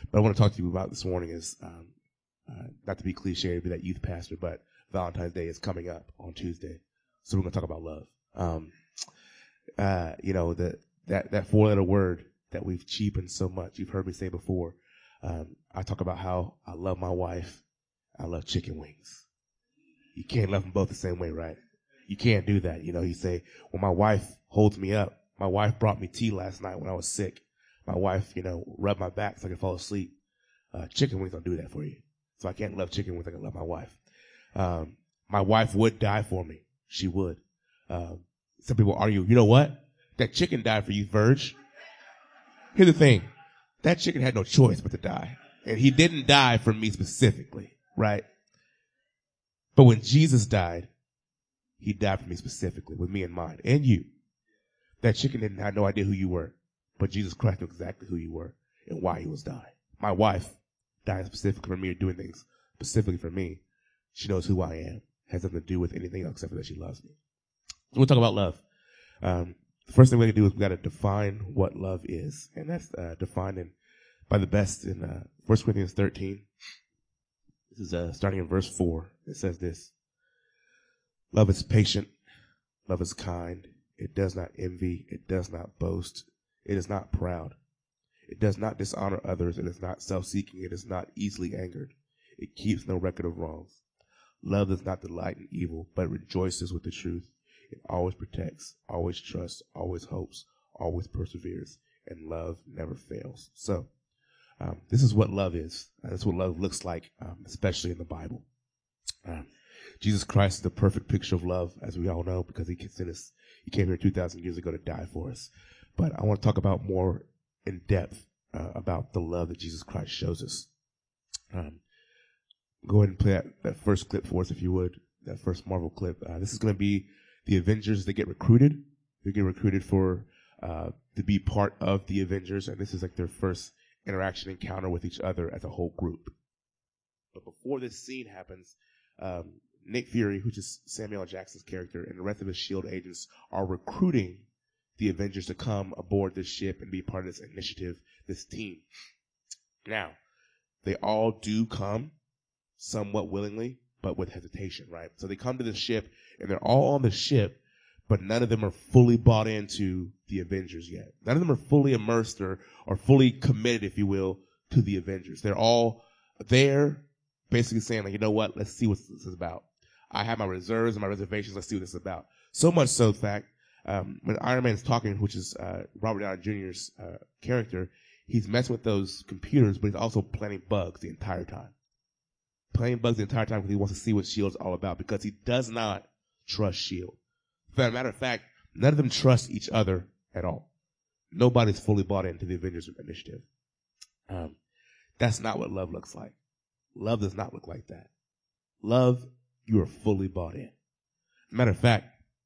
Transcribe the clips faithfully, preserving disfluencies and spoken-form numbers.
But I want to talk to you about this morning is, um, uh, not to be cliche, to be that youth pastor, but Valentine's Day is coming up on Tuesday. So we're going to talk about love. Um, uh, you know, the, that, that four letter word that we've cheapened so much. You've heard me say before. Um, I talk about how I love my wife. I love chicken wings. You can't love them both the same way, right? You can't do that. You know, you say, well, my wife holds me up. My wife brought me tea last night when I was sick. My wife, you know, rubbed my back so I could fall asleep. Uh, chicken wings don't do that for you. So I can't love chicken wings like I love my wife. Um, my wife would die for me. She would. Um, some people argue, you know what? That chicken died for you, Verge. Here's the thing. That chicken had no choice but to die. And he didn't die for me specifically, right? But when Jesus died, he died for me specifically, with me in mind, and you. That chicken didn't have no idea who you were, but Jesus Christ knew exactly who you were and why he was dying. My wife died specifically for me, or doing things specifically for me. She knows who I am. Has nothing to do with anything else except for that she loves me. So we'll talk about love. Um, the first thing we got to do is we got to define what love is, and that's uh, defined in, by the best in uh, First Corinthians thirteen. This is uh, starting in verse four. It says this: love is patient. Love is kind. It does not envy. It does not boast. It is not proud. It does not dishonor others. It is not self-seeking. It is not easily angered. It keeps no record of wrongs. Love does not delight in evil, but rejoices with the truth. It always protects, always trusts, always hopes, always perseveres, and love never fails. So, um, this is what love is. Uh, that's what love looks like, um, especially in the Bible. Um, Jesus Christ is the perfect picture of love, as we all know, because he sent us, he came here two thousand years ago to die for us. But I want to talk about more in depth uh, about the love that Jesus Christ shows us. Um, go ahead and play that, that first clip for us, if you would, that first Marvel clip. Uh, this is going to be the Avengers that get recruited. They get recruited for uh, to be part of the Avengers, and this is like their first interaction, encounter with each other as a whole group. But before this scene happens, um, Nick Fury, which is Samuel L. Jackson's character, and the rest of his S H I E L D agents are recruiting the Avengers to come aboard this ship and be part of this initiative, this team. Now, they all do come somewhat willingly, but with hesitation, right? So they come to the ship, and they're all on the ship, but none of them are fully bought into the Avengers yet. None of them are fully immersed or, or fully committed, if you will, to the Avengers. They're all there basically saying, like, you know what, let's see what this is about. I have my reserves and my reservations. Let's see what this is about. So much so, in fact, um, when Iron Man's talking, which is uh, Robert Downey Junior's uh, character, he's messing with those computers, but he's also planting bugs the entire time. Playing bugs the entire time because he wants to see what S H I E L D is all about, because he does not trust S H I E L D. As a matter of fact, none of them trust each other at all. Nobody's fully bought into the Avengers initiative. Um, that's not what love looks like. Love does not look like that. Love, you are fully bought in. As a matter of fact,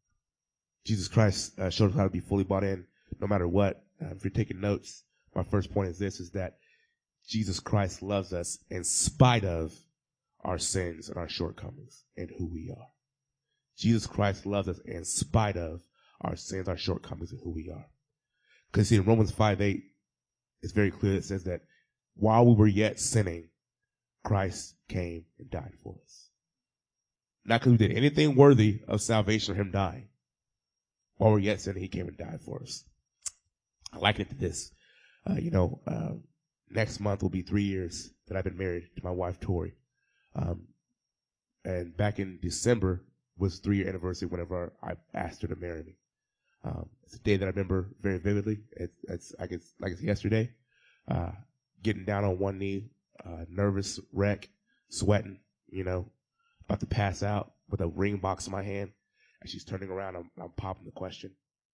Jesus Christ uh, showed us how to be fully bought in no matter what. Uh, if you're taking notes, my first point is this, is that Jesus Christ loves us in spite of our sins and our shortcomings and who we are. Jesus Christ loves us in spite of our sins, our shortcomings, and who we are. Because see, in Romans five eight, it's very clear. It says that while we were yet sinning, Christ came and died for us. Not because we did anything worthy of salvation or him dying. While we were yet sinning, he came and died for us. I liken it to this. Uh, you know, uh, next month will be three years that I've been married to my wife, Tori. Um, and back in December was the three-year anniversary whenever I asked her to marry me. Um, it's a day that I remember very vividly. It's, it's like it's like it's yesterday. Uh, getting down on one knee, uh, nervous wreck, sweating, you know, about to pass out with a ring box in my hand. As she's turning around, I'm, I'm popping the question.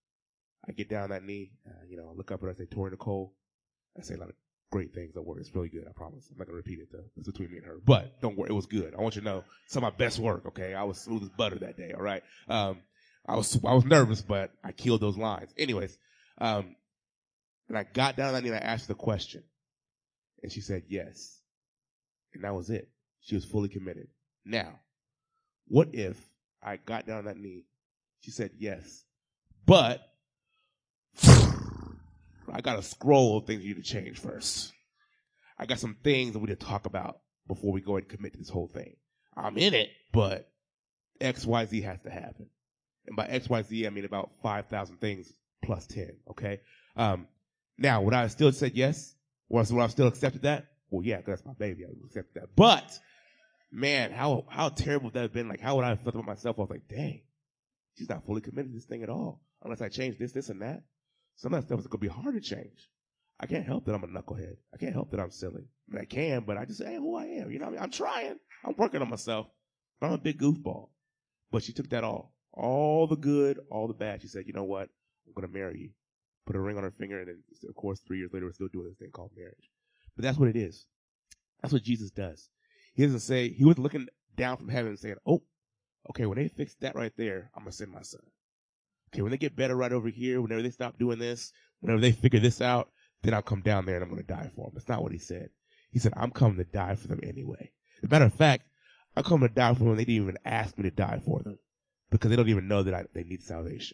I get down on that knee, uh, you know, I look up at her, I say, Tori Nicole. I say a lot of great things at work. It's really good, I promise. I'm not going to repeat it, though. It's between me and her. But don't worry, it was good. I want you to know some of my best work, okay? I was smooth as butter that day, all right? Um, I was I was nervous, but I killed those lines. Anyways, um, and I got down on that knee and I asked her the question. And she said yes. And that was it. She was fully committed. Now, what if I got down on that knee? She said yes. But I got a scroll of things you need to change first. I got some things that we need to talk about before we go and commit to this whole thing. I'm in it, but X, Y, Z has to happen. And by X, Y, Z, I mean about five thousand things plus ten, okay? Um, now, would I have still said yes? Or would I have still accepted that? Well, yeah, because that's my baby. I would accept that. But, man, how how terrible would that have been? Like, how would I have felt about myself? I was like, dang, she's not fully committed to this thing at all. Unless I change this, this, and that. Some of that stuff is going to be hard to change. I can't help that I'm a knucklehead. I can't help that I'm silly. I mean, I can, but I just say who I am. You know what I mean? I'm trying. I'm working on myself. I'm a big goofball. But she took that all. All the good, all the bad. She said, you know what? I'm going to marry you. Put a ring on her finger, and then, of course, three years later, we're still doing this thing called marriage. But that's what it is. That's what Jesus does. He doesn't say, he was looking down from heaven and saying, oh, okay, when they fix that right there, I'm going to send my son. Okay, when they get better right over here, whenever they stop doing this, whenever they figure this out, then I'll come down there and I'm going to die for them. That's not what he said. He said, I'm coming to die for them anyway. As a matter of fact, I'm coming to die for them. They didn't even ask me to die for them because they don't even know that I, they need salvation.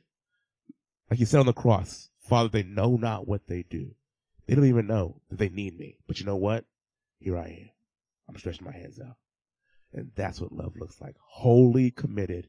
Like he said on the cross, Father, they know not what they do. They don't even know that they need me. But you know what? Here I am. I'm stretching my hands out. And that's what love looks like. Wholly committed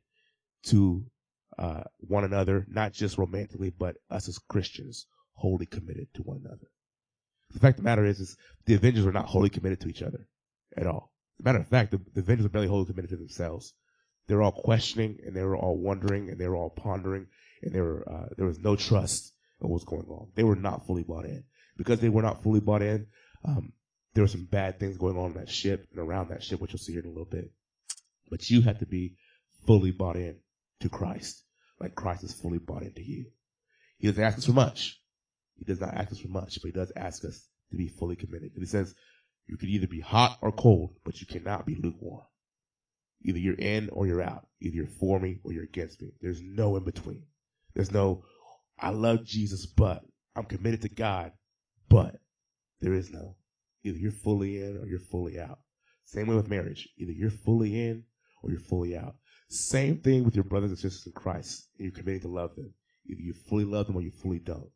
to uh, one another, not just romantically, but us as Christians, wholly committed to one another. The fact of the matter is, is the Avengers were not wholly committed to each other at all. As a matter of fact, the, the Avengers were barely wholly committed to themselves. They were all questioning, and they were all wondering, and they were all pondering, and there were uh, there was no trust in what was going on. They were not fully bought in. Because they were not fully bought in, um, there were some bad things going on in that ship and around that ship, which you'll see here in a little bit. But you have to be fully bought in to Christ, like Christ is fully bought into you. He doesn't ask us for much. He does not ask us for much, but he does ask us to be fully committed. And he says, you can either be hot or cold, but you cannot be lukewarm. Either you're in or you're out. Either you're for me or you're against me. There's no in between. There's no, I love Jesus, but I'm committed to God, but there is no. Either you're fully in or you're fully out. Same way with marriage. Either you're fully in or you're fully out. Same thing with your brothers and sisters in Christ. And you're committed to love them. Either you fully love them or you fully don't.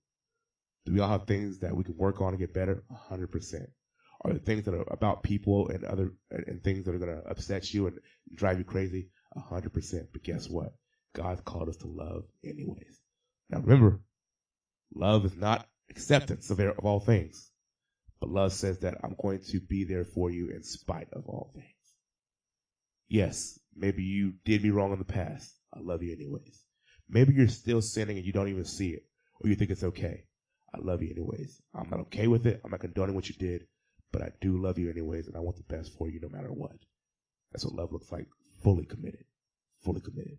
Do we all have things that we can work on and get better? one hundred percent. Are there things that are about people and other and things that are going to upset you and drive you crazy? one hundred percent. But guess what? God's called us to love anyways. Now remember, love is not acceptance of, of all things. But love says that I'm going to be there for you in spite of all things. Yes, maybe you did me wrong in the past. I love you anyways. Maybe you're still sinning and you don't even see it. Or you think it's okay. I love you anyways. I'm not okay with it. I'm not condoning what you did. But I do love you anyways, and I want the best for you no matter what. That's what love looks like. Fully committed. Fully committed.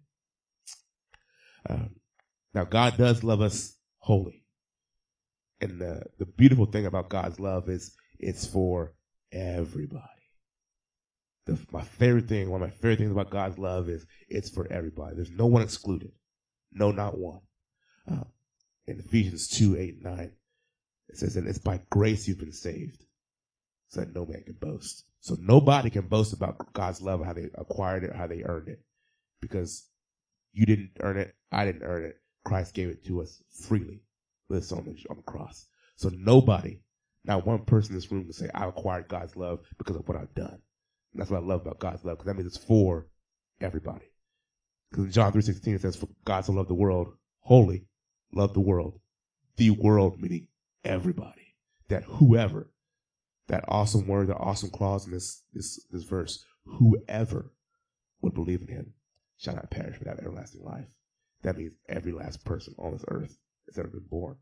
Um, now, God does love us wholly. And the, the beautiful thing about God's love is it's for everybody. The, my favorite thing, one of my favorite things about God's love is it's for everybody. There's no one excluded. No, not one. Uh, in Ephesians two, eight, and nine, it says that it's by grace you've been saved, so that no man can boast. So nobody can boast about God's love, how they acquired it, how they earned it. Because you didn't earn it, I didn't earn it. Christ gave it to us freely with his on the, on the cross. So nobody, not one person in this room can say, I acquired God's love because of what I've done. And that's what I love about God's love, because that means it's for everybody. Because in John three sixteen it says, for God so loved the world, wholly loved the world. The world meaning everybody. That whoever, that awesome word, the awesome clause in this, this, this verse, whoever would believe in him shall not perish but have everlasting life. That means every last person on this earth that's ever been born.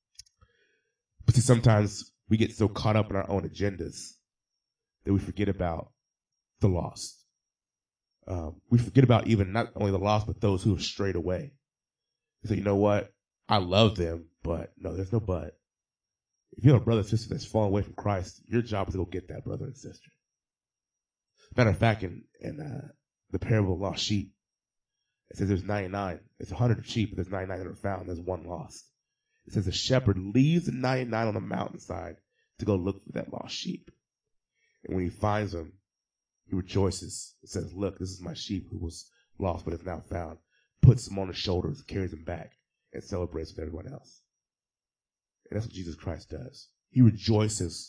But see, sometimes we get so caught up in our own agendas that we forget about the lost. Um, we forget about even not only the lost, but those who have strayed away. So you know what? I love them, but no, there's no but. If you have a brother or sister that's fallen away from Christ, your job is to go get that brother and sister. Matter of fact, in, in uh, the parable of lost sheep, it says there's ninety-nine. It's a hundred of sheep, but there's ninety-nine that are found. There's one lost. It says the shepherd leaves the ninety-nine on the mountainside to go look for that lost sheep. And when he finds them, he rejoices. It says, look, this is my sheep who was lost but is now found. Puts them on his shoulders, carries them back, and celebrates with everyone else. And that's what Jesus Christ does. He rejoices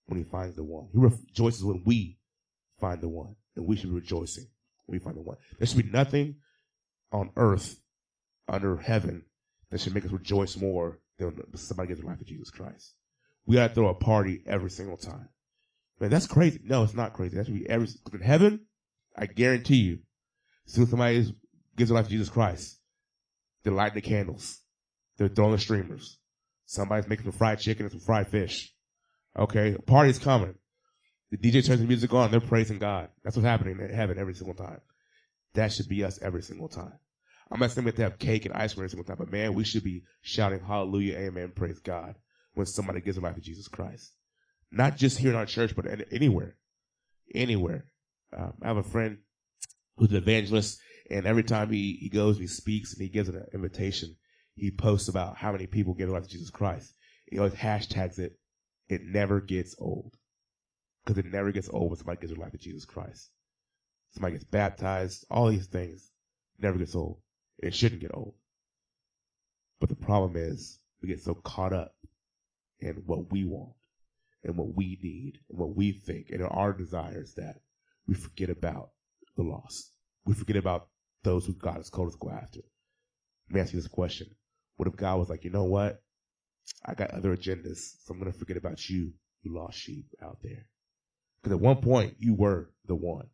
when he finds the one. He rejoices when we find the one. And we should be rejoicing when we find the one. There should be nothing on earth, under heaven, that should make us rejoice more than somebody gives their life to Jesus Christ. We got to throw a party every single time. Man, that's crazy. No, it's not crazy. That should be every, in heaven, I guarantee you, as soon as somebody gives their life to Jesus Christ, they're lighting the candles. They're throwing the streamers. Somebody's making some fried chicken and some fried fish. Okay, a party's coming. The D J turns the music on, they're praising God. That's what's happening in heaven every single time. That should be us every single time. I'm not saying we have to have cake and ice cream every single time, but man, we should be shouting hallelujah, amen, praise God when somebody gives their life to Jesus Christ. Not just here in our church, but anywhere. Anywhere. Um, I have a friend who's an evangelist, and every time he, he goes, he speaks, and he gives an invitation, he posts about how many people give their life to Jesus Christ. He always hashtags it. It never gets old. Because it never gets old when somebody gives their life to Jesus Christ. Somebody gets baptized, all these things. Never gets old. It shouldn't get old. But the problem is we get so caught up in what we want and what we need and what we think and our desires that we forget about the lost. We forget about those who God has called us to go after. Let me ask you this question. What if God was like, you know what? I got other agendas, so I'm going to forget about you, you lost sheep out there. Because at one point, you were the one.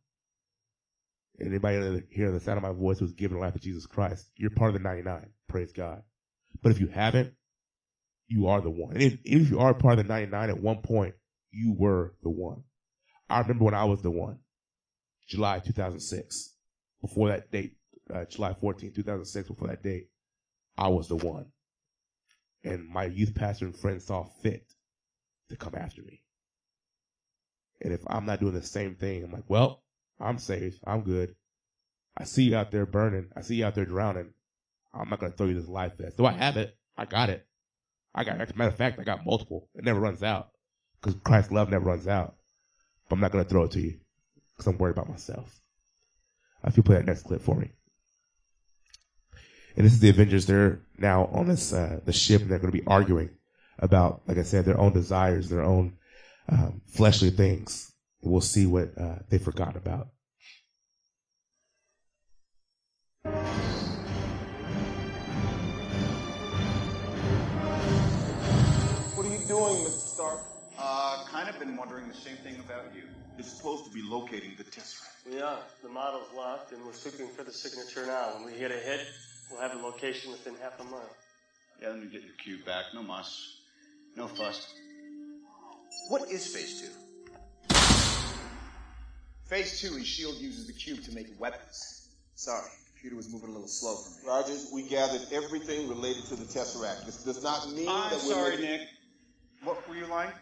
Anybody hearing the sound of my voice who's giving life to Jesus Christ, you're part of the ninety-nine. Praise God. But if you haven't, you are the one. And if, if you are part of the ninety-nine, at one point, you were the one. I remember when I was the one. July two thousand six. Before that date, uh, July fourteenth, two thousand six, before that date, I was the one. And my youth pastor and friends saw fit to come after me. And if I'm not doing the same thing, I'm like, well, I'm safe. I'm good. I see you out there burning. I see you out there drowning. I'm not going to throw you this life vest. Do I have it? I got it. I got, as a matter of fact, I got multiple. It never runs out because Christ's love never runs out. But I'm not going to throw it to you because I'm worried about myself. If you play that next clip for me. And this is the Avengers. They're now on this uh, the ship, and they're going to be arguing about, like I said, their own desires, their own um, fleshly things. And we'll see what uh, they've forgotten about. What are you doing, Mister Stark? Uh, kind of been wondering the same thing about you. You're supposed to be locating the Tesseract. We are. The model's locked, and we're sweeping for the signature now. When we hit a hit, we'll have a location within half a mile. Yeah, let me get your cube back. No muss. No fuss. What is Phase two? Phase two is S H I E L D uses the cube to make weapons. Sorry, computer was moving a little slow for me. Rogers, we gathered everything related to the Tesseract. This does not mean I'm that we're... sorry, Nick. What were you lying?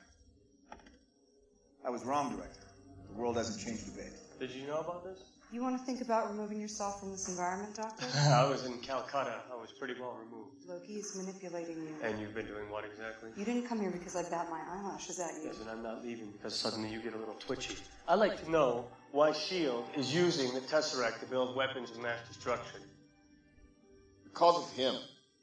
I was wrong, Director. The world hasn't changed a bit. Did you know about this? You want to think about removing yourself from this environment, Doctor? I was in Calcutta. I was pretty well removed. Loki is manipulating you. And you've been doing what exactly? You didn't come here because I bat my eyelashes at you. Yes, and I'm not leaving because suddenly you get a little twitchy. I'd like to know why S H I E L D is using the Tesseract to build weapons of mass destruction. Because of him.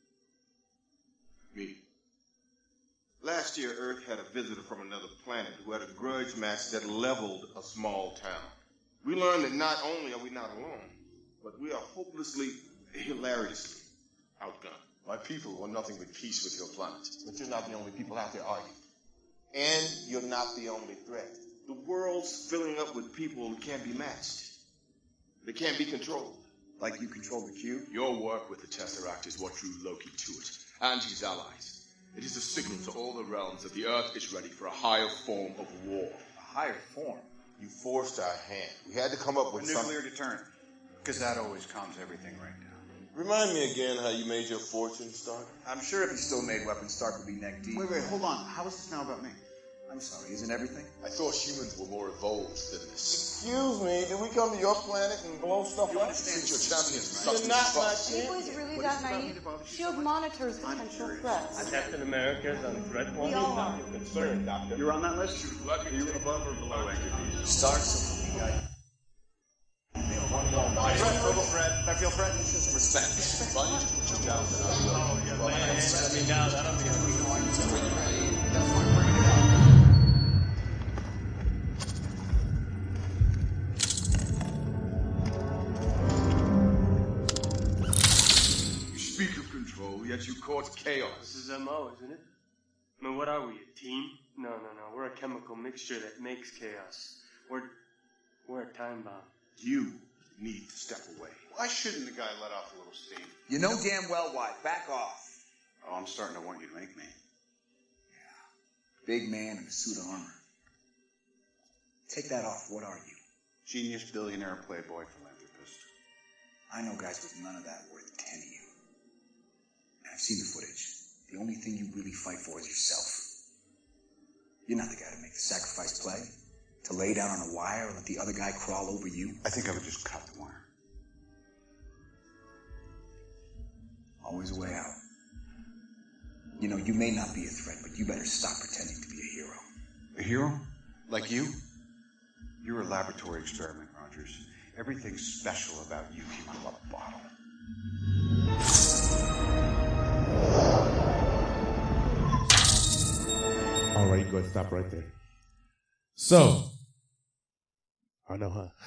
Me. Last year, Earth had a visitor from another planet who had a grudge match that leveled a small town. We learned that not only are we not alone, but we are hopelessly, hilariously outgunned. My people want nothing but peace with your planet. But you're not the only people out there, are you? And you're not the only threat. The world's filling up with people who can't be matched. They can't be controlled. Like you control the cube? Your work with the Tesseract is what drew Loki to it, and his allies. It is a signal to all the realms that the Earth is ready for a higher form of war. A higher form? You forced our hand. We had to come up with A something. nuclear deterrent. Because that always calms everything right down. Remind me again how you made your fortune, Stark. I'm sure if he still made weapons, Stark would be neck deep. Wait, wait, hold on. How is this now about me? I'm sorry, isn't everything? I thought humans were more evolved than this. Excuse me, did we come to your planet and blow stuff You up? understand Since your this champions is, suck You're in not the my fuck. Are you boys really that naive? S H I E L D monitors potential threats. Captain America's on threat We one. all are. Concerned, Doctor. You're on that list? Are you above or below entities? Stark's a guy. I feel threatened. Respect. If I need to put you down, then I will. Oh, yeah, man. Let me down. That'll be control, yet you cause chaos. This is M O, isn't it? I mean, what are we, a team? No, no, no. We're a chemical mixture that makes chaos. We're, we're a time bomb. You need to step away. Why shouldn't the guy let off a little steam? You know damn well why. Back off. Oh, I'm starting to want you to make me. Yeah. Big man in a suit of armor. Take that off. What are you? Genius, billionaire, playboy, philanthropist. I know guys with none of that worth ten of you. And I've seen the footage. The only thing you really fight for is yourself. You're not the guy to make the sacrifice play. To lay down on a wire and let the other guy crawl over you. I think I would just cut the wire. Always a way out. You know, you may not be a threat, but you better stop pretending to be a hero. A hero? Like you? You're a laboratory experiment, Rogers. Everything special about you came out of a bottle. All right, you can go ahead and stop right there. So, I know, huh?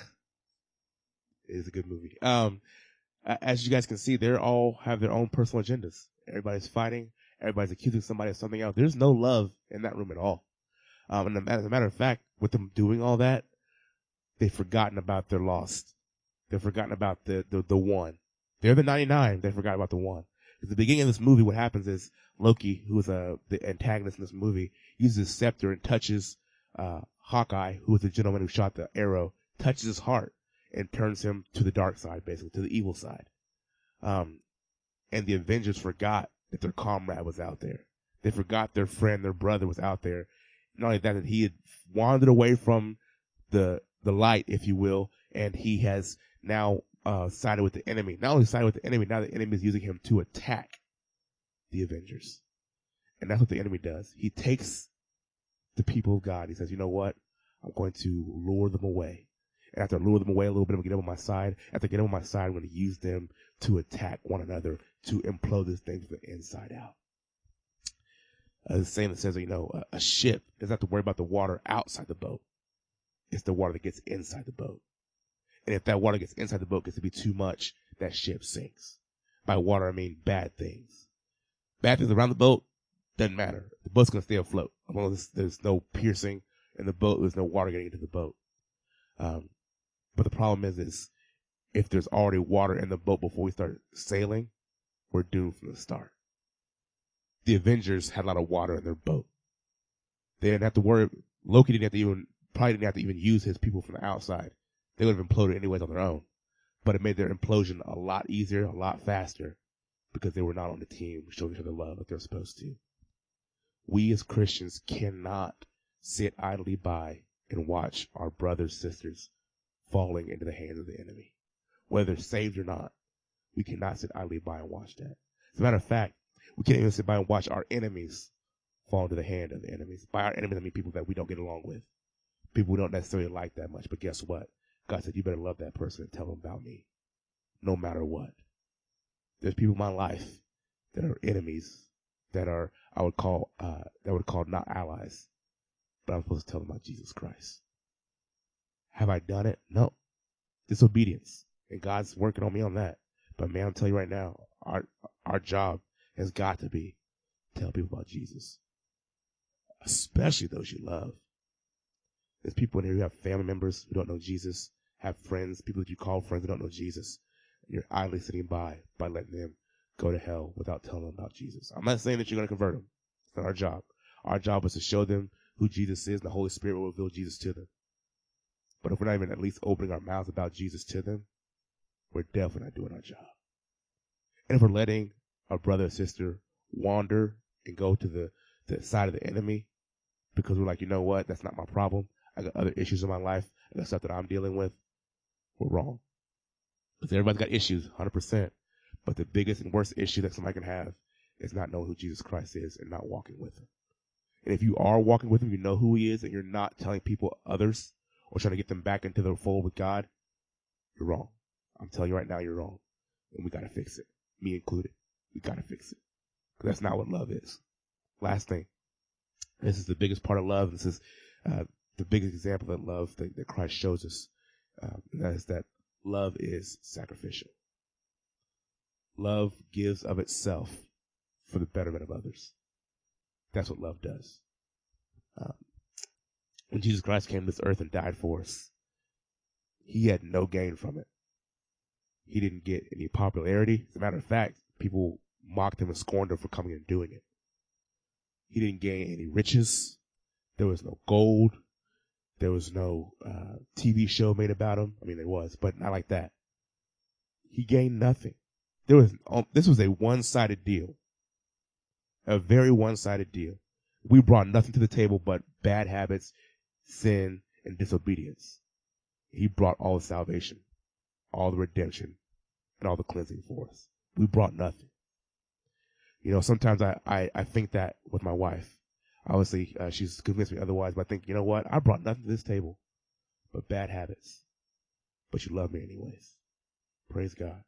It is a good movie. Um, as you guys can see, they all have their own personal agendas. Everybody's fighting. Everybody's accusing somebody of something else. There's no love in that room at all. Um, and as a matter of fact, with them doing all that, they've forgotten about their lost. They've forgotten about the, the, the one. They're the ninety-nine. They forgot about the one. At the beginning of this movie, what happens is Loki, who is uh, the antagonist in this movie, uses his scepter and touches uh, Hawkeye, who is the gentleman who shot the arrow, touches his heart and turns him to the dark side, basically, to the evil side. Um, and the Avengers forgot that their comrade was out there. They forgot their friend, their brother was out there. Not only that, that he had wandered away from the the light, if you will, and he has now uh, sided with the enemy. Not only sided with the enemy, now the enemy is using him to attack the Avengers. And that's what the enemy does. He takes the people of God. He says, you know what? I'm going to lure them away. And after I lure them away a little bit, I'm going to get them on my side. After I get them on my side, I'm going to use them to attack one another, to implode this thing from the inside out. Uh, the saying that says, you know, a, a ship doesn't have to worry about the water outside the boat. It's the water that gets inside the boat. And if that water gets inside the boat, gets to be too much, that ship sinks. By water, I mean bad things. Bad things around the boat, doesn't matter. The boat's going to stay afloat. As long as there's no piercing in the boat, there's no water getting into the boat. Um, but the problem is, is if there's already water in the boat before we start sailing, we're doomed from the start. The Avengers had a lot of water in their boat. They didn't have to worry. Loki didn't have to even, probably didn't have to even use his people from the outside. They would have imploded anyways on their own. But it made their implosion a lot easier, a lot faster, because they were not on the team showing each other love like they're supposed to. We as Christians cannot sit idly by and watch our brothers, sisters falling into the hands of the enemy. Whether they're saved or not, we cannot sit idly by and watch that. As a matter of fact, we can't even sit by and watch our enemies fall into the hand of the enemies. By our enemies, I mean people that we don't get along with. People we don't necessarily like that much. But guess what? God said, you better love that person and tell them about me, no matter what. There's people in my life that are enemies, that are, I would call, uh, that would call not allies, but I'm supposed to tell them about Jesus Christ. Have I done it? No. Disobedience. And God's working on me on that. But man, I'm telling you right now, our, our job has got to be to tell people about Jesus, especially those you love. There's people in here who have family members who don't know Jesus, have friends, people that you call friends who don't know Jesus. And you're idly sitting by by letting them go to hell without telling them about Jesus. I'm not saying that you're going to convert them. It's not our job. Our job is to show them who Jesus is, and the Holy Spirit will reveal Jesus to them. But if we're not even at least opening our mouths about Jesus to them, we're definitely not doing our job. And if we're letting our brother or sister wander and go to the, the side of the enemy because we're like, you know what, that's not my problem. I got other issues in my life. I got stuff that I'm dealing with. We're wrong. Because everybody's got issues, one hundred percent. But the biggest and worst issue that somebody can have is not knowing who Jesus Christ is and not walking with him. And if you are walking with him, you know who he is, and you're not telling people, others, or trying to get them back into the fold with God, you're wrong. I'm telling you right now, you're wrong. And we got to fix it. Me included. We got to fix it. Because that's not what love is. Last thing. This is the biggest part of love. This is uh, the biggest example of love that, that Christ shows us. Um, that is that love is sacrificial. Love gives of itself for the betterment of others. That's what love does. Um, when Jesus Christ came to this earth and died for us, he had no gain from it. He didn't get any popularity. As a matter of fact, people mocked him and scorned him for coming and doing it. He didn't gain any riches. There was no gold. There was no uh, T V show made about him. I mean, there was, but not like that. He gained nothing. There was um, this was a one-sided deal, a very one-sided deal. We brought nothing to the table but bad habits, sin, and disobedience. He brought all the salvation, all the redemption, and all the cleansing for us. We brought nothing. You know, sometimes I, I, I think that with my wife. Obviously, uh, she's convinced me otherwise, but I think, you know what? I brought nothing to this table but bad habits. But you love me anyways. Praise God.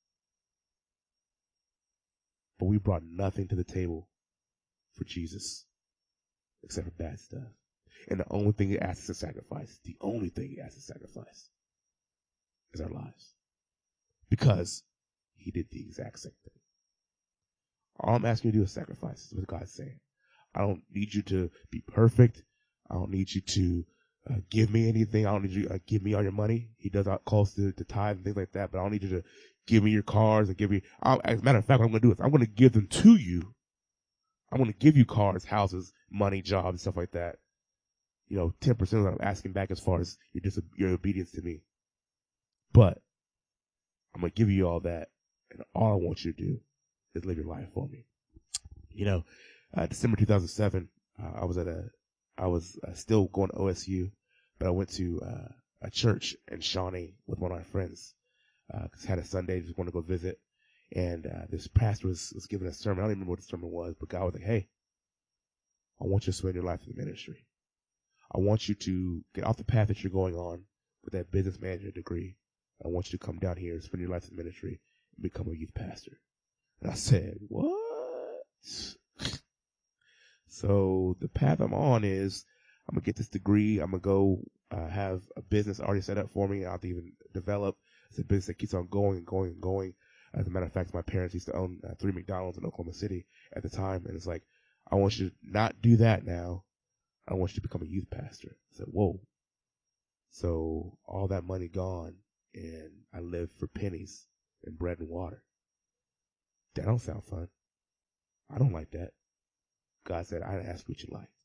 But we brought nothing to the table for Jesus except for bad stuff. And the only thing he asks us to sacrifice, the only thing he asks us to sacrifice is our lives. Because he did the exact same thing. All I'm asking you to do is sacrifice, is what God's saying. I don't need you to be perfect. I don't need you to uh, give me anything. I don't need you to uh, give me all your money. He does not call us to, to tithe and things like that, but I don't need you to give me your cars and give me. I'll, as a matter of fact, what I'm going to do is I'm going to give them to you. I'm going to give you cars, houses, money, jobs, stuff like that. You know, ten percent of what I'm asking back as far as your, dis- your obedience to me. But I'm going to give you all that, and all I want you to do is live your life for me. You know, uh, December two thousand seven, uh, I was at a, I was uh, still going to O S U, but I went to uh, a church in Shawnee with one of my friends. Uh, cause I had a Sunday, just wanted to go visit. And uh, this pastor was, was giving a sermon. I don't even remember what the sermon was, but God was like, hey, I want you to spend your life in the ministry. I want you to get off the path that you're going on with that business manager degree. I want you to come down here and spend your life in the ministry and become a youth pastor. And I said, what? So the path I'm on is I'm going to get this degree. I'm going to go uh, have a business already set up for me. I'll have to even develop. It's a business that keeps on going and going and going. As a matter of fact, my parents used to own uh, three McDonald's in Oklahoma City at the time. And it's like, I want you to not do that now. I want you to become a youth pastor. I said, whoa. So all that money gone, and I live for pennies and bread and water. That don't sound fun. I don't like that. God said, I didn't ask you what you liked.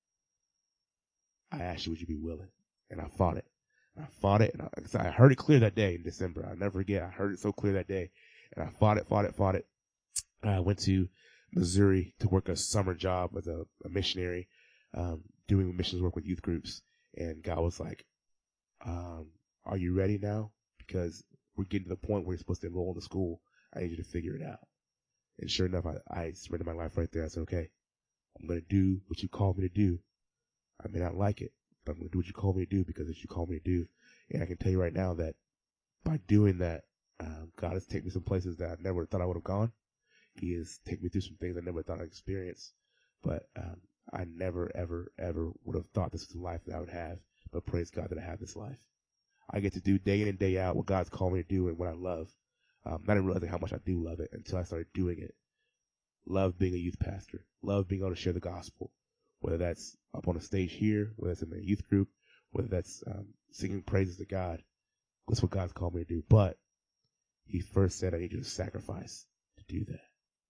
I asked you would you be willing. And I fought it. And I fought it. And I, I heard it clear that day in December. I'll never forget. I heard it so clear that day. And I fought it, fought it, fought it. I went to Missouri to work a summer job as a, a missionary, um, doing missions work with youth groups. And God was like, um, are you ready now? Because we're getting to the point where you're supposed to enroll in the school. I need you to figure it out. And sure enough, I, I surrendered my life right there. I said, okay, I'm going to do what you called me to do. I may not like it, but I'm going to do what you called me to do because it's what you called me to do. And I can tell you right now that by doing that, um, God has taken me some places that I never thought I would have gone. He has taken me through some things I never thought I'd experience. But um, I never, ever, ever would have thought this was the life that I would have. But praise God that I have this life. I get to do day in and day out what God's called me to do and what I love. Um, not even realizing how much I do love it until I started doing it. Love being a youth pastor. Love being able to share the gospel. Whether that's up on a stage here, whether it's in a youth group, whether that's um, singing praises to God. That's what God's called me to do. But he first said, I need you to sacrifice to do that.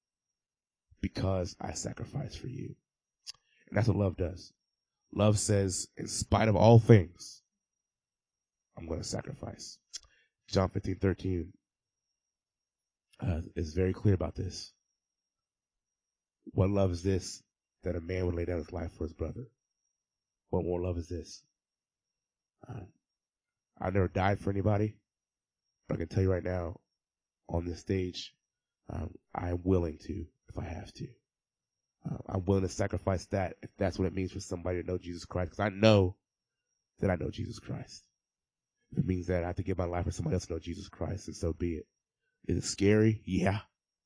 Because I sacrifice for you. And that's what love does. Love says, in spite of all things, I'm going to sacrifice. John fifteen thirteen uh, is very clear about this. What love is this? That a man would lay down his life for his brother. What more love is this? Uh, I've never died for anybody, but I can tell you right now, on this stage, um, I am willing to if I have to. Uh, I'm willing to sacrifice that if that's what it means for somebody to know Jesus Christ, because I know that I know Jesus Christ. If it means that I have to give my life for somebody else to know Jesus Christ, and so be it. Is it scary? Yeah.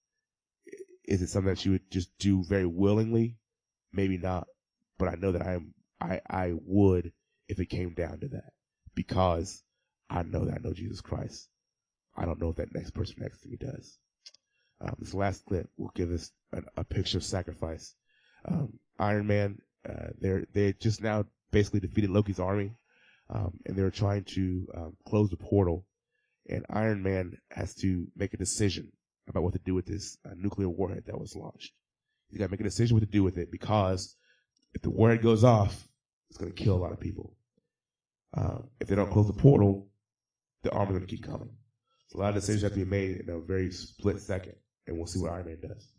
Is it something that you would just do very willingly? Maybe not, but I know that I am. I I would if it came down to that, because I know that I know Jesus Christ. I don't know if that next person next to me does. Um, this last clip will give us a, a picture of sacrifice. Um, Iron Man, uh, they're they just now basically defeated Loki's army, um, and they're trying to um, close the portal. And Iron Man has to make a decision about what to do with this uh, nuclear warhead that was launched. He's got to make a decision what to do with it, because if the warhead goes off, it's going to kill a lot of people. Uh, if they don't close the portal, the army's going to keep coming. So a lot of decisions have to be made in a very split second, and we'll see what Iron Man does.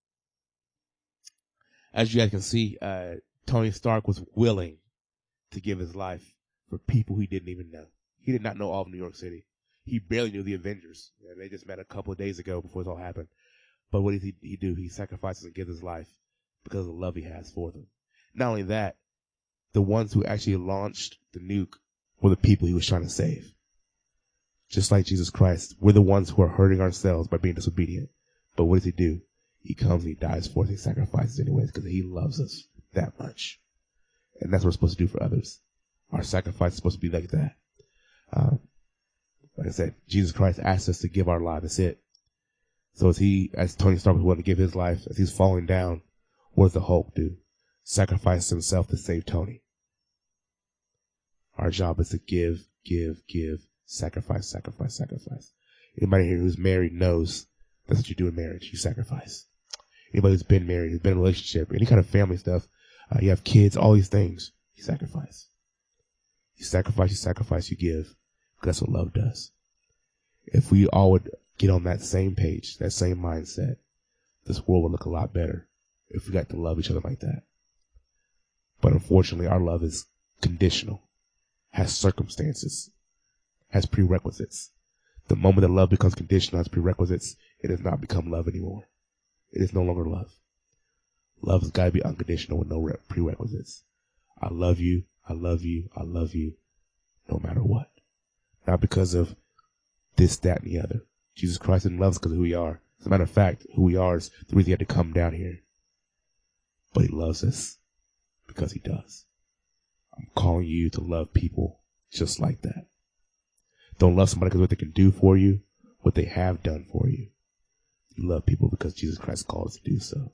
As you guys can see, uh, Tony Stark was willing to give his life for people he didn't even know. He did not know all of New York City. He barely knew the Avengers. And they just met a couple of days ago before this all happened. But what did he, he do? He sacrifices and gives his life because of the love he has for them. Not only that, the ones who actually launched the nuke were the people he was trying to save. Just like Jesus Christ, we're the ones who are hurting ourselves by being disobedient. But what does he do? He comes and he dies for us. He sacrifices anyways because he loves us that much. And that's what we're supposed to do for others. Our sacrifice is supposed to be like that. Um, Like I said, Jesus Christ asked us to give our life. That's it. So as he, as Tony Stark was willing to give his life, as he's falling down, what does the Hulk do? Sacrifice himself to save Tony. Our job is to give, give, give, sacrifice, sacrifice, sacrifice. Anybody here who's married knows that's what you do in marriage. You sacrifice. Anybody who's been married, who's been in a relationship, any kind of family stuff, uh, you have kids, all these things, you sacrifice. You sacrifice, you sacrifice, you give. That's what love does. If we all would get on that same page, that same mindset, this world would look a lot better if we got to love each other like that. But unfortunately, our love is conditional, has circumstances, has prerequisites. The moment that love becomes conditional, has prerequisites, it does not become love anymore. It is no longer love. Love has got to be unconditional with no prerequisites. I love you, I love you, I love you, no matter what. Not because of this, that, and the other. Jesus Christ didn't love us because of who we are. As a matter of fact, who we are is the reason he had to come down here. But he loves us because he does. I'm calling you to love people just like that. Don't love somebody because of what they can do for you, what they have done for you. You love people because Jesus Christ called us to do so.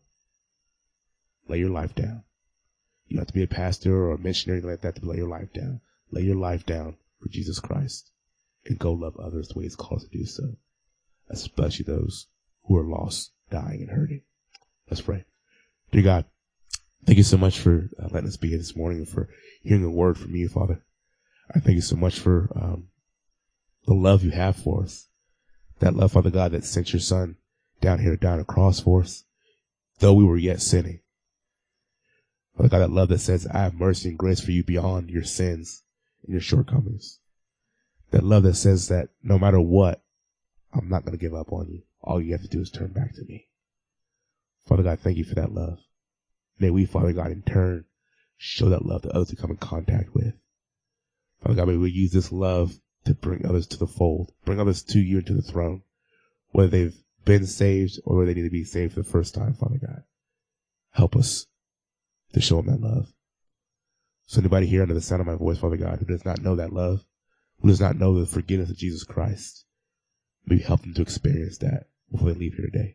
Lay your life down. You don't have to be a pastor or a missionary like that to lay your life down. Lay your life down for Jesus Christ. And go love others the way he's called us to do so. Especially those who are lost, dying, and hurting. Let's pray. Dear God, thank you so much for uh, letting us be here this morning and for hearing a word from you, Father. I thank you so much for um, the love you have for us. That love, Father God, that sent your Son down here to die on a cross for us, though we were yet sinning. Father God, that love that says, I have mercy and grace for you beyond your sins and your shortcomings. That love that says that no matter what, I'm not going to give up on you. All you have to do is turn back to me. Father God, thank you for that love. May we, Father God, in turn, show that love to others to come in contact with. Father God, may we use this love to bring others to the fold, bring others to you and to the throne, whether they've been saved or whether they need to be saved for the first time, Father God. Help us to show them that love. So anybody here under the sound of my voice, Father God, who does not know that love, who does not know the forgiveness of Jesus Christ, maybe help them to experience that before they leave here today.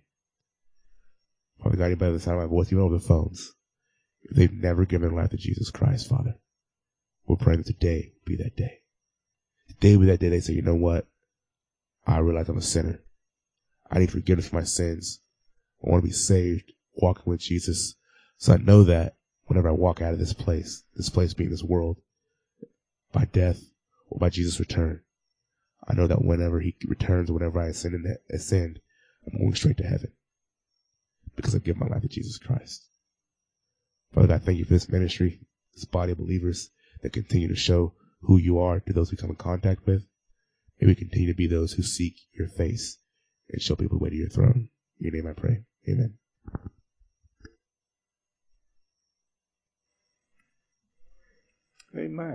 Father God, anybody on the sound of my voice, even over the phones, if they've never given their life to Jesus Christ, Father, we're praying that today be that day. Today be that day they say, you know what? I realize I'm a sinner. I need forgiveness for my sins. I want to be saved, walking with Jesus. So I know that whenever I walk out of this place, this place being this world, by death, or by Jesus' return, I know that whenever he returns, or whenever I ascend, in that, ascend, I'm going straight to heaven because I give my life to Jesus Christ. Father God, thank you for this ministry, this body of believers that continue to show who you are to those we come in contact with. May we continue to be those who seek your face and show people the way to your throne. In your name I pray. Amen. Amen.